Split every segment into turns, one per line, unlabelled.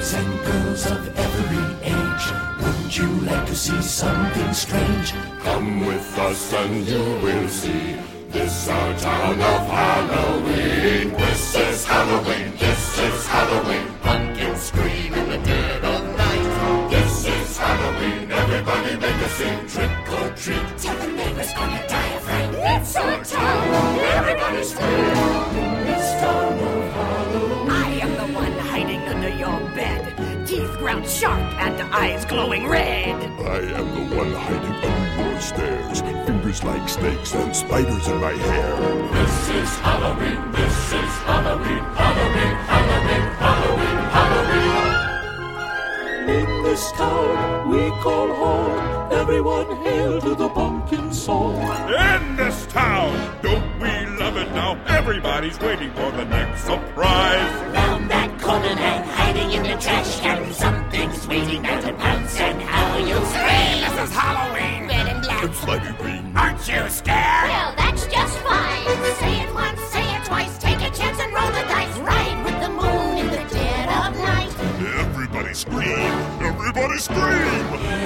boys and girls of every age, wouldn't you like to see something strange?
Come with us and you will see. This our town of Halloween. This is Halloween, this is Halloween. Pumpkins scream in the dead of night. This is Halloween, everybody make a scene. Trick or treat,
Tell the neighbors on your diaphragm. It's our town, everybody scream.
This town of Halloween.
I am the one hiding under your bed, teeth ground sharp and eyes glowing red.
I am the one hiding under your stairs, fingers like snakes and spiders in my hair. This is Halloween, this is Halloween, Halloween, Halloween, Halloween, Halloween.
In this town we call home, everyone hail to the pumpkin song.
In this town, don't we love it now? Everybody's waiting for the next surprise.
Round that corner and hiding in the trash can, something's waiting there to pounce and how you'll scream.
This is Halloween.
Red and black.
And slimy green.
Aren't you scared?
Well, that's just fine. Say it once, say it twice, take a chance and roll the dice. Ride with the moon in the dead of night.
Everybody scream! Everybody scream!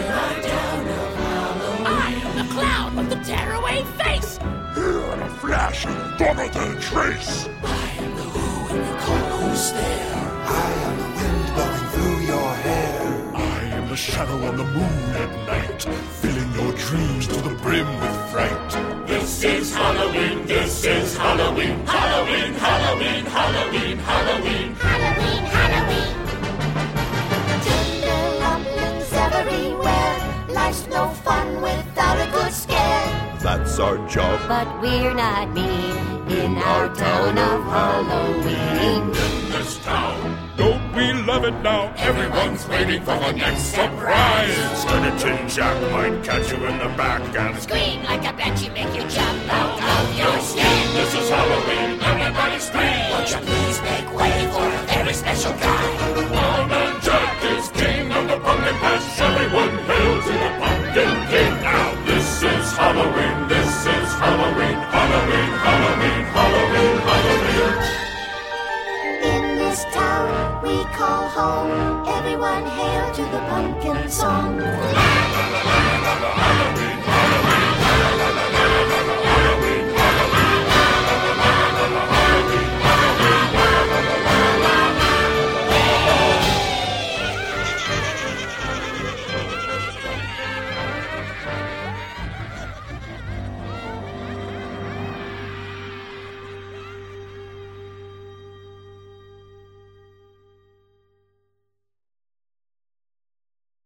I am the clown with the tearaway face.
Here in a flash, gone than trace.
I am the who and you call who's there. I am the wind blowing through your hair.
I am the shadow on the moon at night, filling your dreams to the brim with fright. This is Halloween, this is Halloween, Halloween, Halloween, Halloween, Halloween.
Halloween, Halloween. Tender rumblings everywhere. Life's no fun without a good scare.
That's our job.
But we're not mean in our town of Halloween.
In this town,
Don't we love it now?
everyone's waiting for the next surprise. Skeleton Jack might catch you in the back and
Scream like a banshee, make you jump out of your skin.
This is Halloween, everybody scream!
Won't you please make way for a very special guy?
Wild Man Jack is king of the pumpkin patch. Everyone hail to the pumpkin king. Now this is Halloween, this is Halloween, Halloween, Halloween, Halloween, Halloween.
In this town we call home, everyone hail to the pumpkin song.